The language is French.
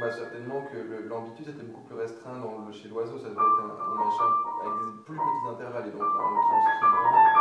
certainement que l'ambitus était beaucoup plus restreint chez l'oiseau, ça devait être un machin avec des plus petits intervalles, et donc en le transcrivant.